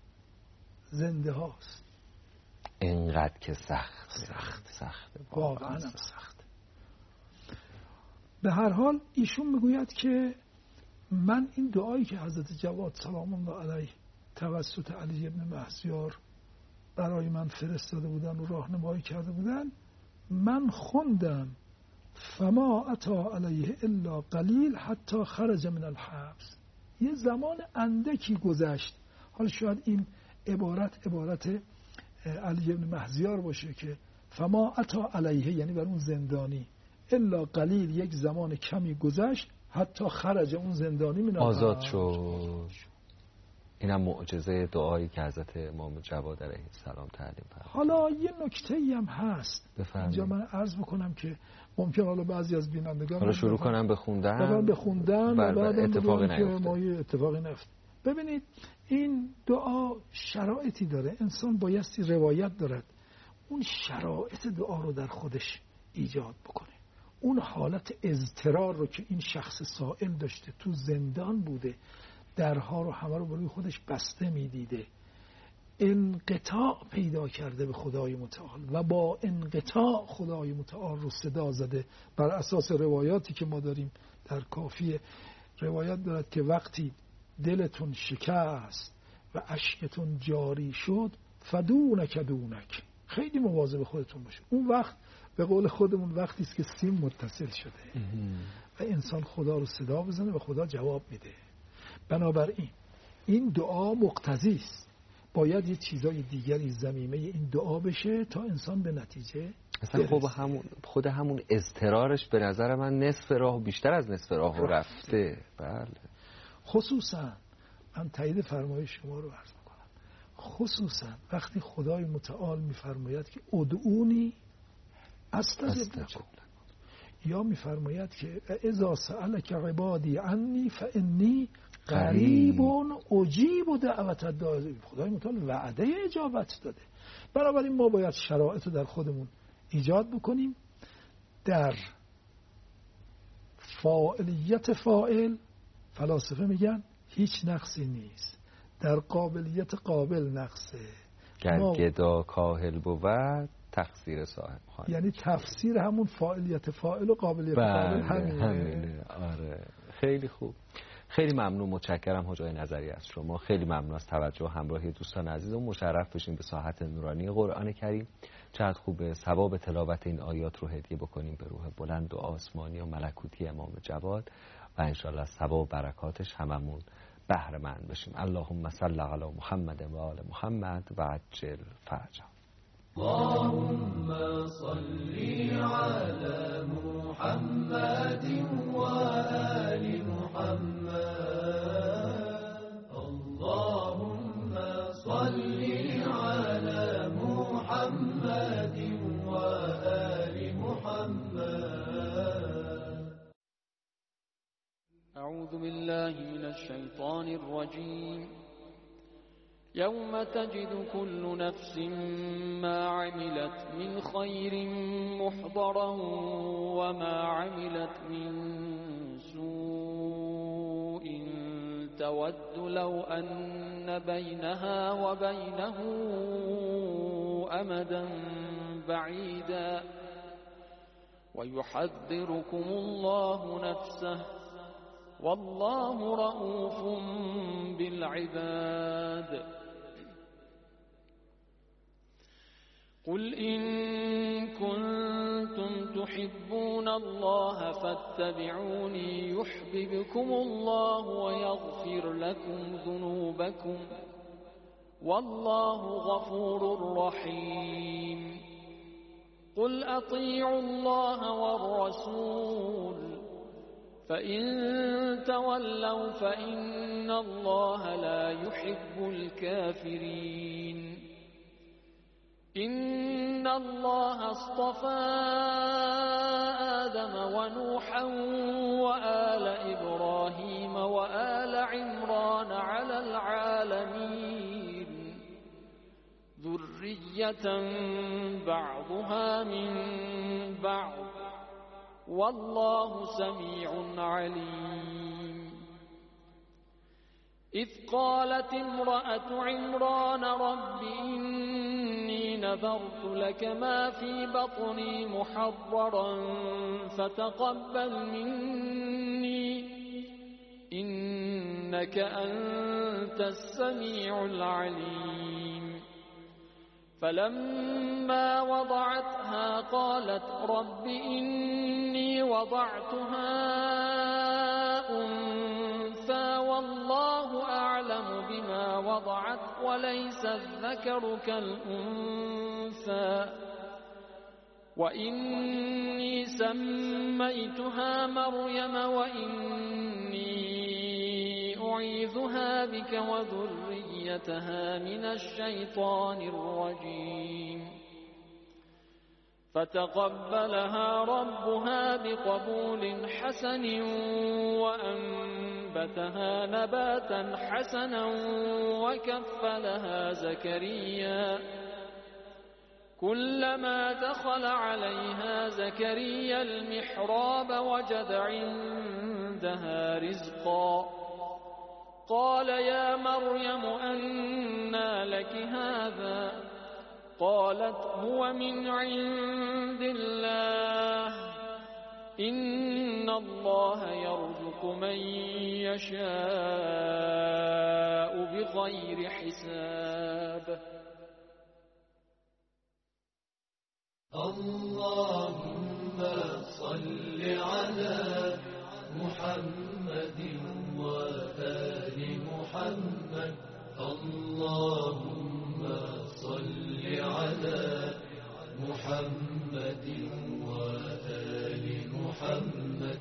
زنده هاست. اینقدر که سخت سخت سخت واقعا هم سخت. به هر حال ایشون میگوید که من این دعایی که حضرت جواد سلام الله علیه توسط علی ابن مهسیار برای من فرستاده بودن و راهنمایی کرده بودن، من خوندم فما عطا علیه الا قلیل حتی خرج من الحبس. یه زمان اندکی گذشت. حالا شاید این عبارت عبارت علی ابن مهزیار باشه که فما عطا علیه یعنی بر اون زندانی، الا قلیل یک زمان کمی گذشت حتی خرج اون زندانی من آزاد شد. اینم معجزه دعایی که حضرت امام جواد علیه السلام تعلیم فرمودند. حالا یه نکته‌ای هم هست بفرمایید. اینجا من عرض بکنم که ممکن حالا بعضی از بینندگان حالا شروع کنم به خوندن بعد به خوندن و بعد اتفاقی که ما یه اتفاقی نیفته. ببینید این دعا شرایطی داره، انسان بایستی روایت دارد اون شرایط دعا رو در خودش ایجاد بکنه. اون حالت اضطرار رو که این شخص سائل داشته، تو زندان بوده، درها رو همه رو برای خودش بسته میدیده، انقطاع پیدا کرده به خدای متعال و با انقطاع خدای متعال رو صدا زده. بر اساس روایاتی که ما داریم در کافیه روایت دارد که وقتی دلتون شکست و اشکتون جاری شد فدونک دونک، خیلی مواظب خودتون باشید. اون وقت به قول خودمون وقتی است که سیم متصل شده و انسان خدا رو صدا بزنه و خدا جواب میده. بنابراین این دعا مقتضی است، باید یه چیزای دیگری ضمیمه این دعا بشه تا انسان به نتیجه اصلا خب همون خود همون اضطرارش به نظر من نصف راه، بیشتر از نصف راه رفته. بله. خصوصا من تایید فرمایش شما رو عرض میکنم، خصوصا وقتی خدای متعال میفرماید که ادعونی استجب لکم، یا میفرماید که اذا سألک عبادی عنی فانی قریب اجیب دعوت الداعی. خدای متعال وعده اجابت داده. بنابراین ما باید شرایط رو در خودمون ایجاد بکنیم. در فاعلیت فاعل فلاسفه میگن هیچ نقصی نیست، در قابلیت قابل نقصه. گر گدا کاهل بود تقصیر صاحب خانه، یعنی تفسیر همون فاعلیت فاعل و قابلیت قابل همینه. همینه. آره خیلی خوب. خیلی ممنون، متشکرم حجای نظری از شما. خیلی ممنون از توجه و همراهی دوستان عزیز و مشرف بشیم به ساحت نورانی قرآن کریم. چقدر خوبه ثواب تلاوت این آیات رو هدیه بکنیم به روح بلند و آسمانی و ملکوتی امام جواد و انشالله ثواب برکاتش هممون بهره مند بشیم. اللهم صل علی محمد و آل محمد و عجل فرجهم. اللهم صل على محمد وآل محمد. اللهم صل على محمد وآل محمد. أعوذ بالله من الشيطان الرجيم. يوم تجد كل نفس ما عملت من خير محضرا وما عملت من سوء تود لو أن بينها وبينه أمدا بعيدا ويحذركم الله نفسه والله رؤوف بالعباد. قل إن كنتم تحبون الله فاتبعوني يحببكم الله ويغفر لكم ذنوبكم والله غفور رحيم. قل أطيعوا الله والرسول فإن تولوا فإن الله لا يحب الكافرين. إن الله اصطفى آدم ونوحا وآل إبراهيم وآل عمران على العالمين ذرية بعضها من بعض والله سميع عليم إذ قالت امرأة عمران رب إني نذرت لك ما في بطني محررا فتقبل مني إنك أنت السميع العليم فلما وضعتها قالت رب إني وضعتها أنثى والله أعلم بما وضعت وليس الذكر كالأنثى وإني سميتها مريم وإني أعيذها بك وذريتها من الشيطان الرجيم فتقبلها ربها بقبول حسن وأنبتها نباتا حسنا وكفلها زكريا كلما دخل عليها زكريا المحراب وجد عندها رزقا قال يا مريم أنى لك هذا قالت هو من عند الله إن الله يرزق من يشاء بغير حساب اللهم صل على محمد وآل محمد اللهم صل على محمد وآل محمد.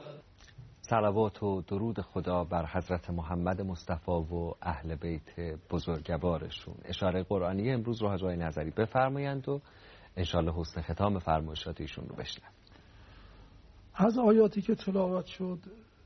صلوات و درود خدا بر حضرت محمد مصطفی و اهل بیت بزرگوارشون. اشاره قرآنی امروز رو حاجی نظری بفرمایند و انشالله حسن ختام فرمایشات ایشون رو بشنویم. از آیاتی که تلاوت شد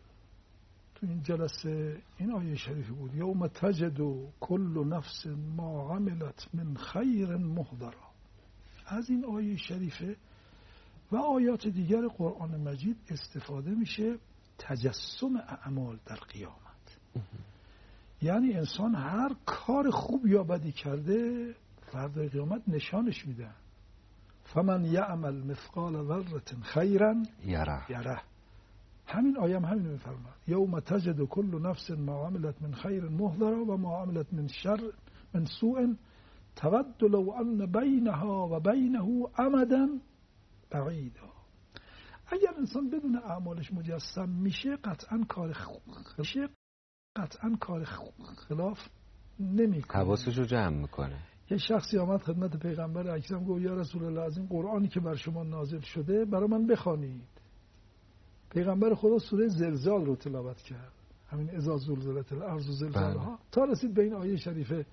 تو این جلسه این آیه شریفی بود یوم تجد کل نفس ما عملت من خیر محضرا. از این آیه شریفه و آیات دیگر قرآن مجید استفاده میشه تجسم اعمال در قیامت. یعنی انسان هر کار خوب یا بدی کرده فردای قیامت نشانش میدن. فمن یعمل مثقال ذره خیرا یره یره. همین آیه هم همین میفرماد یوم تجد کل نفس ما عملت من خیر محضرا و ما عملت من شر من سوء تود لو ان بینها و بینه امدا بعیدا. اگر انسان بدون اعمالش مجسم میشه قطعا کار میشه قطعا کار خلاف نمیکنه، حواسش رو جمع میکنه. یه شخصی آمد خدمت پیغمبر اکرم گفت یا رسول الله از این قرآنی که بر شما نازل شده برای من بخوانید. پیغمبر خدا سوره زلزال رو تلاوت کرد، همین اذا زلزلت الارض زلزالها، تا رسید به این آیه شریفه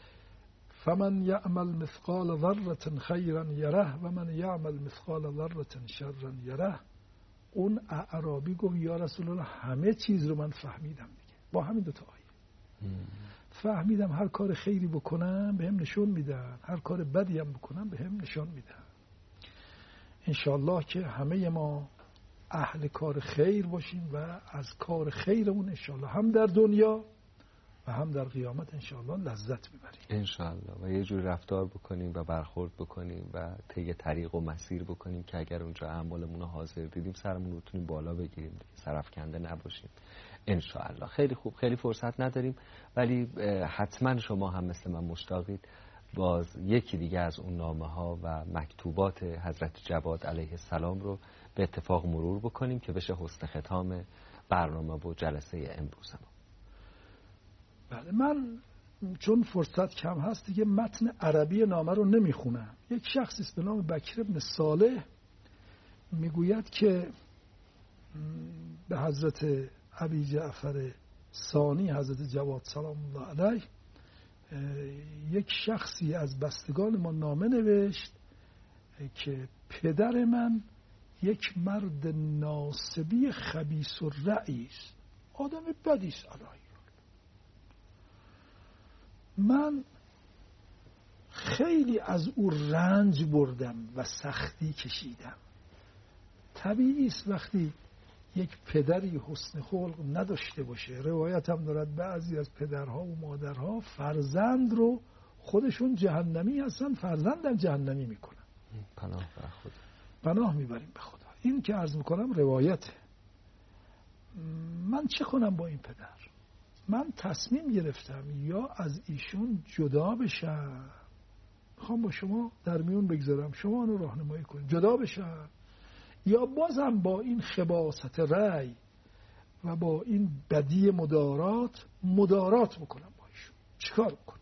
فمن یعمل مثقال ذره خیرا یره و من یعمل مثقال ذره شرا یره. اون اعرابی گفت یا رسول الله همه چیز رو من فهمیدم دیگه. با همین دو تا آیه فهمیدم هر کار خیری بکنم به هم نشون میدن، هر کار بدی هم بکنم به هم نشون میدن. انشاءالله که همه ما اهل کار خیر باشیم و از کار خیرمون انشاءالله هم در دنیا و هم در قیامت انشاءالله لذت ببریم انشاءالله و یه جور رفتار بکنیم و برخورد بکنیم و طی طریق و مسیر بکنیم که اگر اونجا اعمالمون رو حاضر دیدیم سرمون رو بتونیم بالا بگیریم، سرفکنده نباشیم انشاءالله. خیلی خوب، خیلی فرصت نداریم ولی حتما شما هم مثل من مشتاقید باز یکی دیگه از اون نامه ها و مکتوبات حضرت جواد علیه السلام رو به اتفاق مرور بکنیم که بشه حسن ختام برنامه و جلسه امروز ما. بله، من چون فرصت کم هست دیگه متن عربی نامه رو نمیخونم. یک شخصی است به نام بکر بن صالح میگوید که به حضرت ابی جعفر ثانی حضرت جواد سلام الله علیه یک شخصی از بستگان ما نامه نوشت که پدر من یک مرد ناصبی خبیث الرأی است، آدم بدی است علیه. من خیلی از او رنج بردم و سختی کشیدم، طبیعی است وقتی یک پدری حسن خلق نداشته باشه. روایت هم دارد بعضی از پدرها و مادرها فرزند رو خودشون جهنمی هستن، فرزندم جهنمی میکنن. پناه بر خدا، پناه میبریم به خدا. این که عرض میکنم روایته. من چه کنم با این پدر؟ من تصمیم گرفتم یا از ایشون جدا بشم، میخوام با شما در میون بگذارم، شما رو راهنمایی کنید، جدا بشم، یا بازم با این خباثت رأی و با این بدی مدارات مدارات بکنم با ایشون. چیکار بکنم؟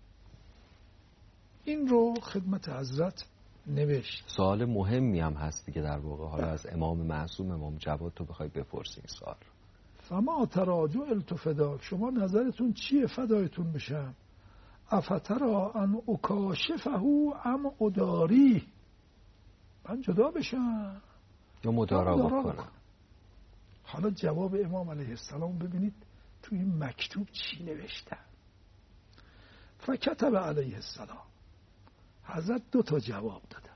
این رو خدمت حضرت نوشت. سوال مهمی هم هستی که در واقع حالا از امام معصوم امام جواد تو بخوای بپرسی این سوال. فما تراجع التفدا، شما نظرتون چیه فدایتون بشم؟ افترا ان اکاشفه ام اداری، من جدا بشم یا مدارا بکنم؟ حالا جواب امام علیه السلام ببینید توی این مکتوب چی نوشتن. فکتب علیه السلام، حضرت دو تا جواب دادن.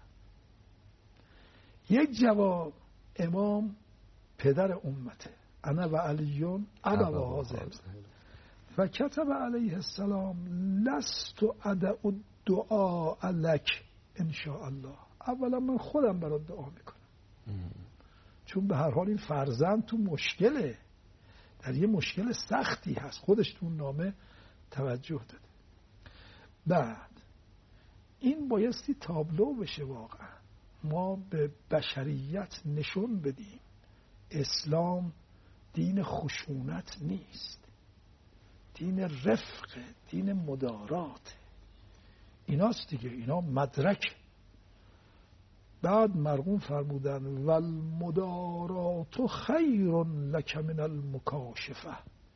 یک جواب امام پدر امته، انا و علیون ابا و حاضر، فکتب علیه السلام لست ادع الدعاء لک ان شاء الله، اولا من خودم برات دعا میکنم چون به هر حال این فرزند تو مشکله، در یه مشکل سختی هست، خودش تو نامه توجه داده. بعد این بایستی تابلو بشه، واقعا ما به بشریت نشون بدیم اسلام دین خشونت نیست، دین رفق، دین مدارات، ایناست دیگه، اینا مدرک. بعد مرحوم فرمودن والمدارات خیر لک من المکاشفه،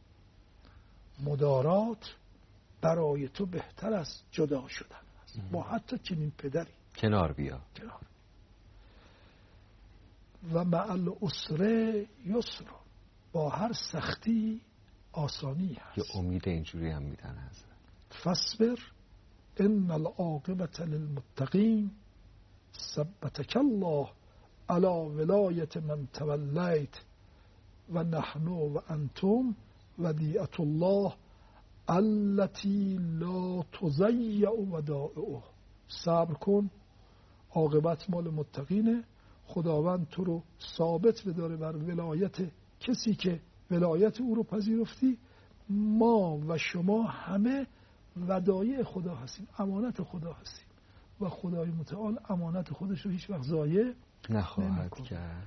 مدارات برای تو بهتر از جدا شدن است با حتی چنین پدری. کنار بیا. کنار. و مع العسر یسر، با هر سختی آسانی هست. یه امید اینجوری هم میدن هست. فاصبر ان العاقبة للمتقین ثبتک الله علی ولایت من تولیت و نحن و انتم ودیعة الله التي لا تضیع ودائعه. صبر کن، عاقبت مال متقینه، خداوند تو رو ثابت بداره بر ولایت کسی که ولایت او رو پذیرفتی. ما و شما همه ودایع خدا هستیم، امانت خدا هستیم و خدای متعال امانت خودش رو هیچ وقت ضایع نخواهد کرد.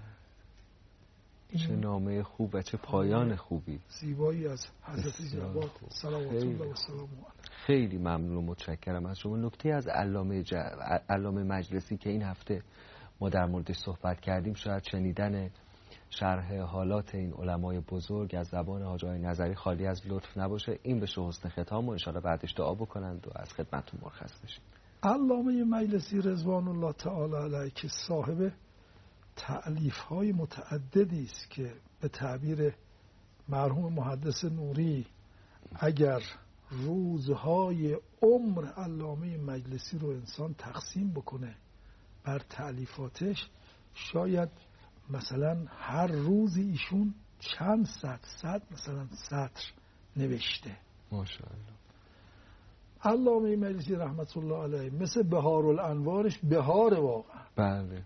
چه نامه خوب و چه پایان خوبی، زیبایی از حضرت جواد صلوات الله و سلامه علیه. خیلی ممنون و متشکرم از شما. نکته از علامه ج... علامه مجلسی که این هفته ما در موردش صحبت کردیم، شاید شنیدن شرح حالات این علمای بزرگ از زبان حاج آقای نظری خالی از لطف نباشه. این بشه حسن ختام و ان شاءالله بعدش دعا بکنند و از خدمتتون مرخص بشیم. علامه مجلسی رضوان الله تعالی علیه که صاحب تألیف های متعددی است که به تعبیر مرحوم محدث نوری اگر روزهای عمر علامه مجلسی رو انسان تقسیم بکنه بر تألیفاتش، شاید مثلا هر روزی ایشون چند صد صد مثلا سطر نوشته. ماشاءالله. علامه مجلسی رحمت الله علیه مثل بهار الانوارش بهار واقعا. بله.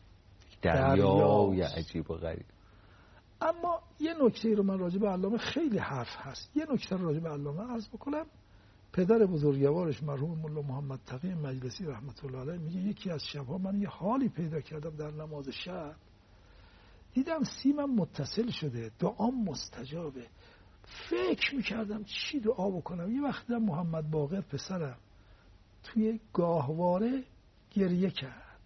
دریای عجیب و غریب. اما یه نکته رو من راجع به علامه خیلی حرف هست، یه نکته رو راجع به علامه عرض بکنم. پدر بزرگوارش مرحوم مولا محمد تقی مجلسی رحمت الله علیه میگه یکی از شبها من یه حالی پیدا کردم در نماز شب، دیدم سیمم متصل شده، دعام مستجابه، فکر میکردم چی دعا بکنم. یه وقت دیدم محمد باقر پسرم توی گاهواره گریه کرد،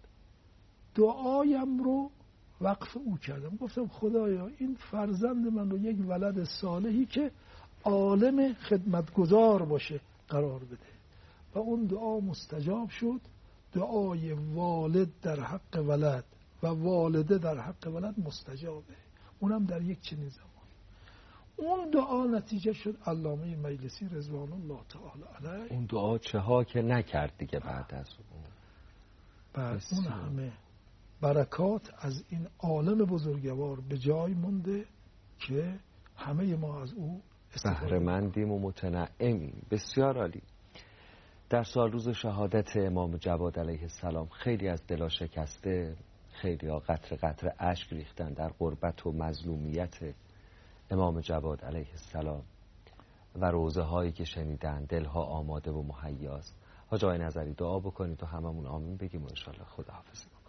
دعایم رو وقف او کردم، گفتم خدایا این فرزند من رو یک ولد صالحی که عالم خدمتگزار باشه قرار بده و اون دعا مستجاب شد. دعای والد در حق ولد و والده در حق ولد مستجابه، اونم در یک چنین زمان. اون دعا نتیجه شد علامه مجلسی رضوان الله تعالی علیه. اون دعا چه ها که نکرد دیگه بعد از اون. بعد اون همه برکات از این عالم بزرگوار به جای مونده که همه ما از او بهره مندیم و متنعمیم. بسیار عالی. در سال روز شهادت امام جواد علیه السلام خیلی از دلا شکسته، خیلی ها قطر قطر اشک ریختن در غربت و مظلومیت امام جواد علیه السلام و روزه هایی که شنیدن دلها آماده و مهیاست. حاج آقای نظری دعا بکنید و هممون آمین بگیم و انشالله خداحافظی بکنیم.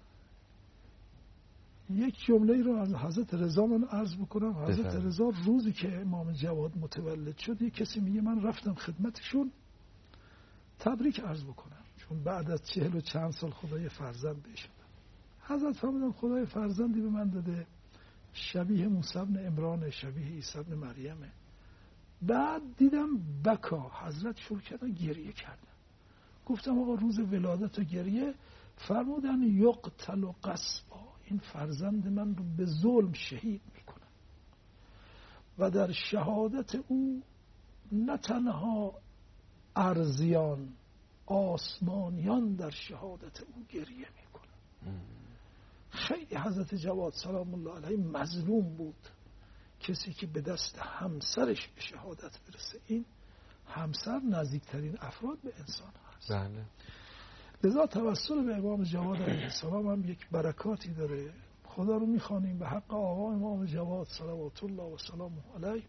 یک جمله رو از حضرت رضا من عرض بکنم. حضرت رضا روزی که امام جواد متولد شد یک کسی میگه من رفتم خدمتشون تبریک عرض بکنم، چون بعد از چهل و چند سال خدای فرزند بهش داد. حضرت فرمودن خدای فرزندی به من داده شبیه موسی بن عمران، شبیه عیسی بن مریمه. بعد دیدم بکا، حضرت شروع کردن گریه کردن. گفتم آقا روز ولادت و گریه؟ فرمودن یقتل و قصبا، این فرزند من رو به ظلم شهید میکنن و در شهادت او نه تنها ارضیان آسمانیان در شهادت او گریه میکنن. خیلی حضرت جواد سلام الله علیه مظلوم بود، کسی که به دست همسرش به شهادت برسه. این همسر نزدیکترین افراد به انسان هست. بله. لذا توسل به امام جواد علیه السلام هم یک برکاتی داره. خدا رو میخوانیم به حق آقا امام جواد صلوات الله و سلامه علیه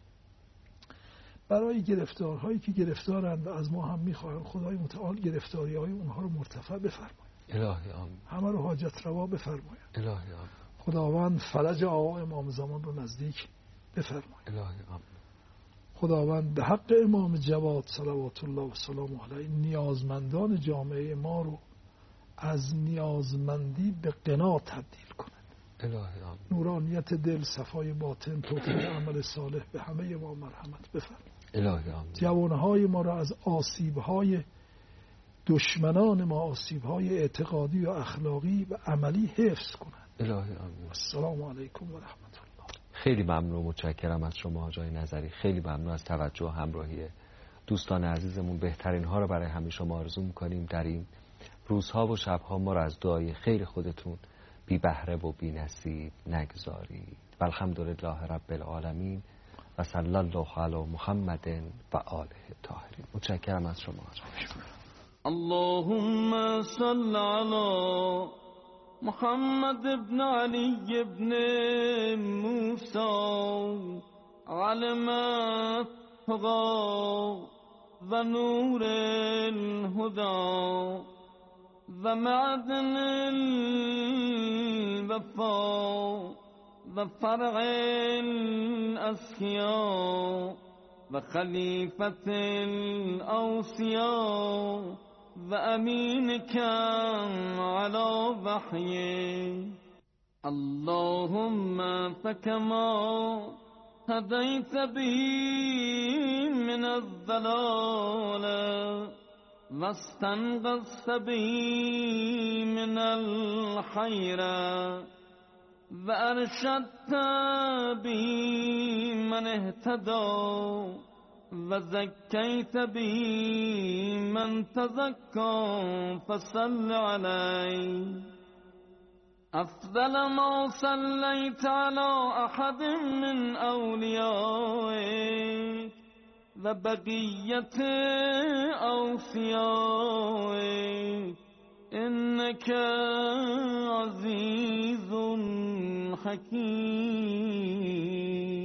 برای گرفتارهایی که گرفتارند و از ما هم میخواهند خدای متعال گرفتاری های اونها رو مرتفع بفرماید. الهی آمین. همه رو حاجت روا بفرماید. الهی آمین. خداوند فرج آقا امام زمان رو نزدیک بفرماید. الهی آمین. خداوند به حق امام جواد صلوات الله و سلامه علیه نیازمندان جامعه ما رو از نیازمندی به غنا تبدیل کند. الهی آمین. نورانیت دل، صفای باطن، توفیق عمل صالح به همه ما مرحمت بفرماید. الهی آمین. جوانهای ما را از آسیبهای دشمنان ما، آسیبهای اعتقادی و اخلاقی و عملی حفظ کنند. الهی آمین. السلام علیکم و رحمت الله. خیلی ممنون و متشکرم از شما حاج آقای نظری. خیلی ممنون از توجه و همراهی دوستان عزیزمون. بهترین ها رو برای همه شما آرزو می‌کنیم. در این روزها و شبها ما رو از دعای خیر خودتون بی بهره و بی نصیب نگذارید. الحمدلله رب العالمین و صلی الله علی محمد و آله الطاهرین. متشکرم از شما. اللهم صل علی محمد ابن علی ابن موسی علم الطغى و نور الهدى و معدن الوفا و فرع الاسخیا و خلیفت الاوصیا و امینک علی وحی. اللهم فکما هدیت به من الضلال و استنقذت به من الحیر و ارشدت به من اهتدى و زکیت به من تزکى فصل علی. افضل ما صلیت علی احد من اولیائک و بقیت اوصیائک انک عزیز حکیم.